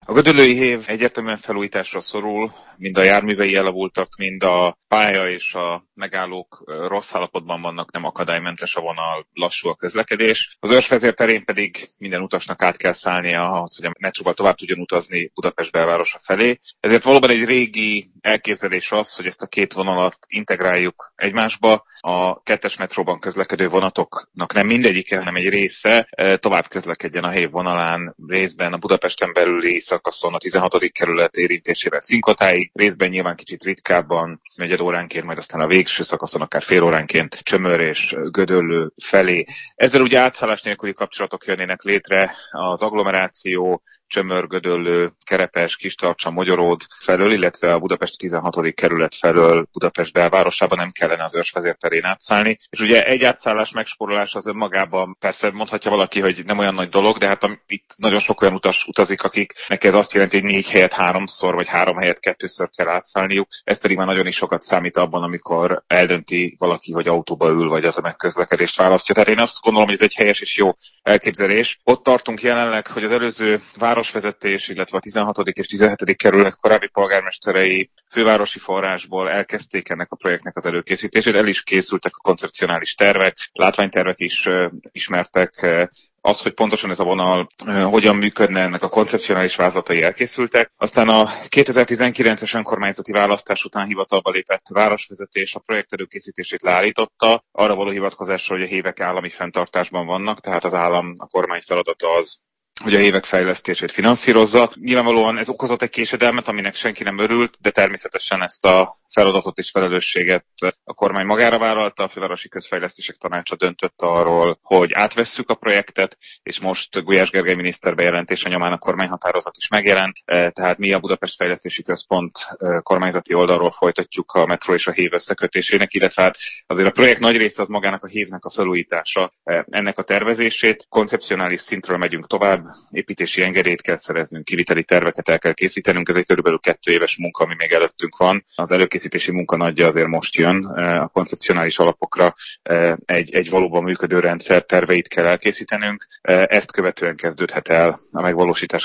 A gödöllői hév egyértelműen felújításra szorul, mind a járművei elavultak, mind a pálya és a megállók rossz állapotban vannak, nem akadálymentes a vonal, lassú a közlekedés. Az Őrsvezér terén pedig minden utasnak át kell szállnia ahhoz, hogy a metróval tovább tudjon utazni Budapest belvárosa felé. Ezért valóban egy régi elképzelés az, hogy ezt a két vonalat integráljuk egymásba. A kettes metróban közlekedő vonatoknak nem mindegyike, hanem egy része tovább közlekedjen a hév vonalán, részben a Budapesten belüli szakaszon a 16. kerület érintésével Szinkotáig, részben nyilván kicsit ritkábban, negyed óránként, majd aztán a végső szakaszon akár fél óránként Csömör és Gödöllő felé. Ezzel ugye átszállás nélküli kapcsolatok jönnének létre az agglomeráció, Csömör, Gödöllő, Kerepes, Kistarcsa, Mogyoród felől, illetve a budapesti 16. kerület felől Budapest belvárosában nem kellene az Őrsvezér terén átszállni. És ugye egy átszállás megspórolás az önmagában persze mondhatja valaki, hogy nem olyan nagy dolog, de hát itt nagyon sok olyan utas utazik, akiknek ez azt jelenti, hogy 4 helyet 3-szor, vagy 3 helyet 2-ször kell átszállniuk. Ez pedig már nagyon is sokat számít abban, amikor eldönti valaki, hogy autóba ül, vagy a tömegközlekedést választja. Tehát én azt gondolom, hogy ez egy helyes és jó elképzelés. Ott tartunk jelenleg, hogy az előző városvezetés, illetve a 16. és 17. kerület korábbi polgármesterei fővárosi forrásból elkezdték ennek a projektnek az előkészítését, el is készültek a koncepcionális tervek, látványtervek is ismertek. Az, hogy pontosan ez a vonal hogyan működne, ennek a koncepcionális vázlatai elkészültek. Aztán a 2019-es önkormányzati választás után hivatalba lépett városvezetés a projekt előkészítését leállította, arra való hivatkozásra, hogy a hévek állami fenntartásban vannak, tehát az állam, a kormány feladata az, hogy a hévek fejlesztését finanszírozza. Nyilvánvalóan ez okozott egy késedelmet, aminek senki nem örült, de természetesen ezt a feladatot és felelősséget a kormány magára vállalta. A Fővárosi Közfejlesztések Tanácsa döntött arról, hogy átvesszük a projektet, és most Gulyás Gergely miniszter bejelentése nyomán a kormányhatározat is megjelent, tehát mi a Budapest Fejlesztési Központ kormányzati oldalról folytatjuk a metró és a hév összekötésének, illetve hát azért a projekt nagy része az magának a hévnek a felújítása, ennek a tervezését. Koncepcionális szintről megyünk tovább, építési engedélyt kell szereznünk, kiviteli terveket el kell készítenünk, ez egy körülbelül 2 éves munka, ami még előttünk van. Az előkészítési munka nagyja azért most jön, a koncepcionális alapokra egy valóban működő rendszer terveit kell elkészítenünk, ezt követően kezdődhet el a megvalósítás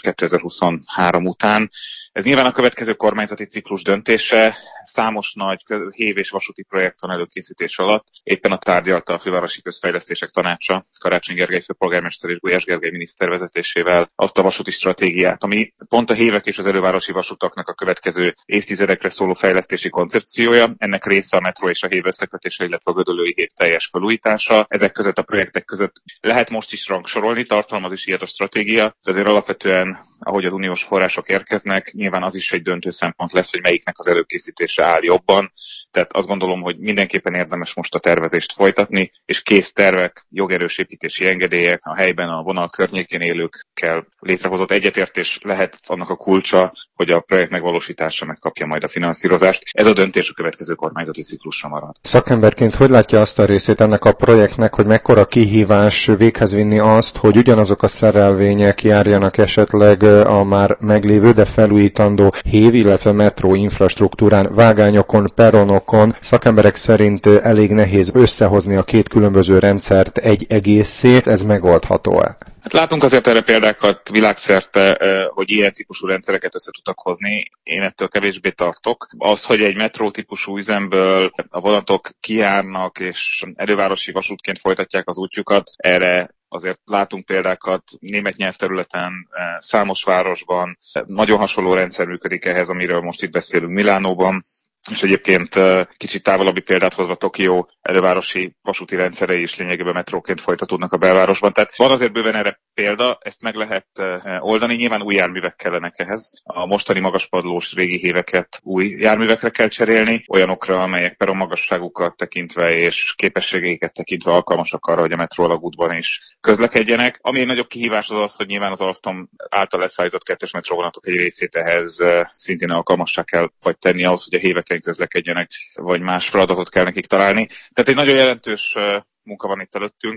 2023 után. Ez nyilván a következő kormányzati ciklus döntése, számos nagy hév- és vasúti projekt van előkészítés alatt. Éppen a tárgyalta a Fővárosi Közfejlesztések Tanácsa, Karácsony Gergely főpolgármester és Gulyás Gergely miniszter vezetésével azt a vasúti stratégiát, ami pont a hévek és az elővárosi vasutaknak a következő évtizedekre szóló fejlesztési koncepciója. Ennek része a metró és a hév összekötése, illetve a gödöllői hév teljes felújítása. Ezek között a projektek között lehet most is rangsorolni, tartalmaz is ilyet a stratégia, de azért alapvetően, ahogy az uniós források érkeznek, nyilván az is egy döntő szempont lesz, hogy melyiknek az előkészítése áll jobban. Tehát azt gondolom, hogy mindenképpen érdemes most a tervezést folytatni, és kész tervek, jogerős építési engedélyek, a helyben, a vonal környékén élőkkel létrehozott egyetértés lehet annak a kulcsa, hogy a projekt megvalósítása megkapja majd a finanszírozást. Ez a döntés a következő kormányzati ciklusra marad. Szakemberként hogy látja azt a részét ennek a projektnek, hogy mekkora kihívás véghez vinni azt, hogy ugyanazok a szerelvények járjanak esetleg a már meglévő, de felújítandó hév, illetve metró infrastruktúrán, vágányokon, peronokon. Szakemberek szerint elég nehéz összehozni a két különböző rendszert egy egészé. Ez megoldható-e? Hát látunk azért erre példákat világszerte, hogy ilyen típusú rendszereket össze tudtak hozni. Én ettől kevésbé tartok. Az, hogy egy metró típusú üzemből a vonatok kijárnak és elővárosi vasútként folytatják az útjukat, erre azért látunk példákat német nyelvterületen, számos városban. Nagyon hasonló rendszer működik ehhez, amiről most itt beszélünk, Milánóban. És egyébként kicsit távolabbi példát hozva Tokió elővárosi vasúti rendszerei is lényegében metróként folytatódnak a belvárosban. Tehát van azért bőven erre példa, ezt meg lehet oldani, nyilván új járművek kellenek ehhez. A mostani magaspadlós régi héveket új járművekre kell cserélni, olyanokra, amelyek peronmagasságukat tekintve és képességeiket tekintve alkalmasak arra, hogy a metró alagútban is közlekedjenek. Ami egy nagyobb kihívás az az, hogy nyilván az Alstom által leszállított kettes metróvonatok egy részét ehhez szintén alkalmassá kell vagy tenni ahhoz, hogy a hévek közlekedjenek, vagy más feladatot kell nekik találni. Tehát egy nagyon jelentős munka van itt előttünk.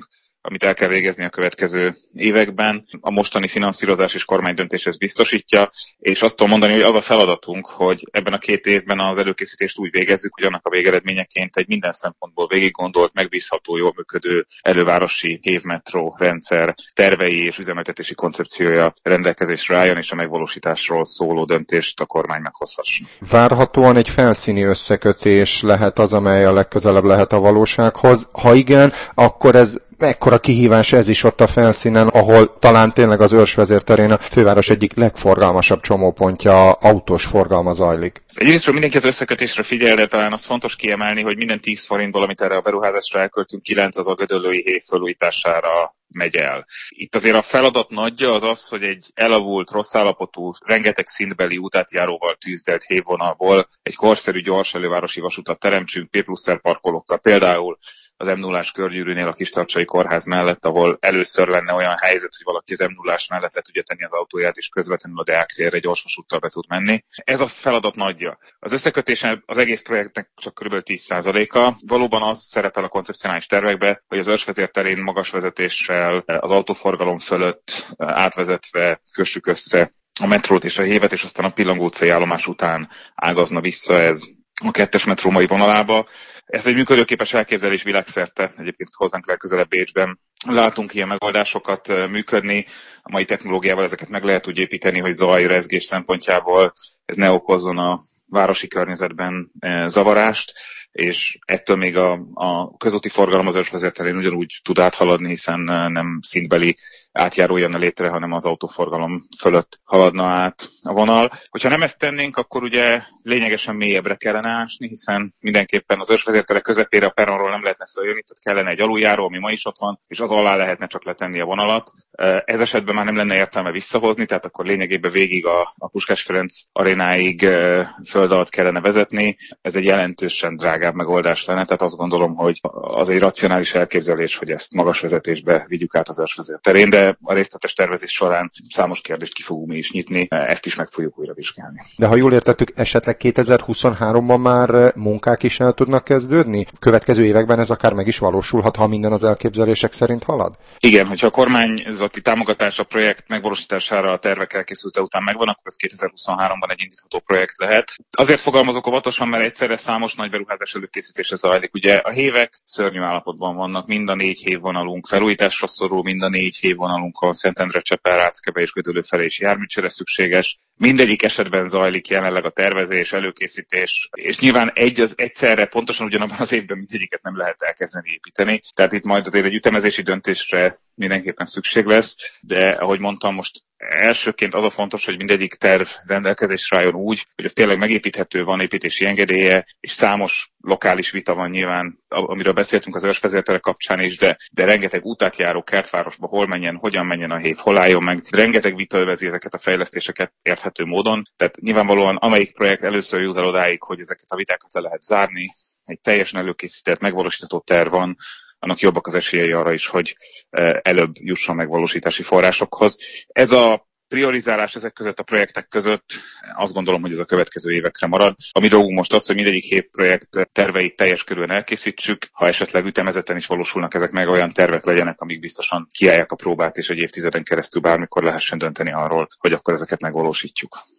amit el kell végezni a következő években. A mostani finanszírozás és kormánydöntés ezt biztosítja, és azt tudom mondani, hogy az a feladatunk, hogy ebben a 2 évben az előkészítést úgy végezzük, hogy annak a végeredményeként egy minden szempontból végiggondolt, megbízható, jól működő elővárosi hévmetró rendszer tervei és üzemeltetési koncepciója rendelkezésre álljon, és a megvalósításról szóló döntést a kormány meghozhassa. Várhatóan egy felszíni összekötés lehet az, amely a legközelebb lehet a valósághoz. Ha igen, akkor ez mekkora kihívás ez is ott a felszínen, ahol talán tényleg az Őrsvezér terén a főváros egyik legforgalmasabb csomópontja, autós forgalma zajlik. Egyrésztről mindenki az összekötésre figyel, de talán az fontos kiemelni, hogy minden 10 forintból, amit erre a beruházásra elköltünk, 9 az a Gödöllői hév felújítására megy el. Itt azért a feladat nagyja az az, hogy egy elavult, rossz állapotú, rengeteg szintbeli útátjáróval tűzdelt hévvonalból egy korszerű, gyors elővárosi vasutat teremtsünk P+R parkolókkal, például az M0-ás körgyűrűnél a Kistarcsai Kórház mellett, ahol először lenne olyan helyzet, hogy valaki az M0-ás mellett le tudja tenni az autóját, és közvetlenül a Deák térre gyorsvasúttal be tud menni. Ez a feladat nagyja. Az összekötésen az egész projektnek csak kb. 10%-a. Valóban az szerepel a koncepcionális tervekbe, hogy az Őrsvezér terén magas vezetéssel az autóforgalom fölött átvezetve kössük össze a metrót és a hévet, és aztán a Pillangó utcai állomás után ágazna vissza ez a 2-es metró mai vonalába. Ez egy működőképes elképzelés világszerte, egyébként hozzánk legközelebb Bécsben. Látunk ilyen megoldásokat működni, a mai technológiával ezeket meg lehet úgy építeni, hogy zaj, rezgés szempontjából ez ne okozzon a városi környezetben zavarást, és ettől még a közúti forgalom az Őrsvezér terén ugyanúgy tud áthaladni, hiszen nem szintbeli átjáró jönne létre, hanem az autóforgalom fölött haladna át a vonal. Hogyha nem ezt tennénk, akkor ugye lényegesen mélyebbre kellene ásni, hiszen mindenképpen az Őrsvezér tere közepére a perronról nem lehetne följönni, tehát kellene egy aluljáró, ami ma is ott van, és az alá lehetne csak letenni a vonalat. Ez esetben már nem lenne értelme visszahozni, tehát akkor lényegében végig a Puskás Ferenc arénáig föld alatt kellene vezetni. Ez egy jelentősen drágább megoldás lenne, tehát azt gondolom, hogy az egy racionális elképzelés, hogy ezt magas vezetésbe vigyük át az Őrsvezér terén, de a részletes tervezés során számos kérdést ki fogunk mi is nyitni, ezt is meg fogjuk újra vizsgálni. De ha jól értettük, esetleg 2023-ban már munkák is el tudnak kezdődni? Következő években ez akár meg is valósulhat, ha minden az elképzelések szerint halad? Igen, hogyha a kormányzati támogatás a projekt megvalósítására a tervek elkészülte után megvan, akkor ez 2023-ban egy indítható projekt lehet. Azért fogalmazok óvatosan, mert egyszerre számos nagy beruházás előkészítése zajlik. Ugye a hévek szörnyű állapotban vannak, mind a 4 hévvonalunk felújításra szorul, mind a 4 hévvonalunkon Szentendre, Csepel, Ráckeve és Gödöllő felé is járműcsere szükséges. Mindegyik esetben zajlik jelenleg a tervezés, előkészítés, és nyilván egyszerre pontosan ugyanabban az évben mindegyiket nem lehet elkezdeni építeni. Tehát itt majd azért egy ütemezési döntésre mindenképpen szükség lesz, de ahogy mondtam, most elsőként az a fontos, hogy mindegyik terv rendelkezésre álljon úgy, hogy ez tényleg megépíthető, van építési engedélye, és számos lokális vita van nyilván, amiről beszéltünk az Őrsvezér tere kapcsán is, de rengeteg útátjáró Kertvárosba hol menjen, hogyan menjen a hév, hol álljon meg, rengeteg vita övezi ezeket a fejlesztéseket érthető módon. Tehát nyilvánvalóan amelyik projekt először jut el odáig, hogy ezeket a vitákat le lehet zárni, egy teljesen előkészített, megvalósítható terv van, annak jobbak az esélyei arra is, hogy előbb jusson megvalósítási forrásokhoz. Ez a priorizálás ezek között a projektek között azt gondolom, hogy ez a következő évekre marad. Ami dolgunk most az, hogy mindegyik hévprojekt terveit teljes körülön elkészítsük, ha esetleg ütemezeten is valósulnak ezek meg, olyan tervek legyenek, amik biztosan kiállják a próbát, és egy évtizeden keresztül bármikor lehessen dönteni arról, hogy akkor ezeket megvalósítjuk.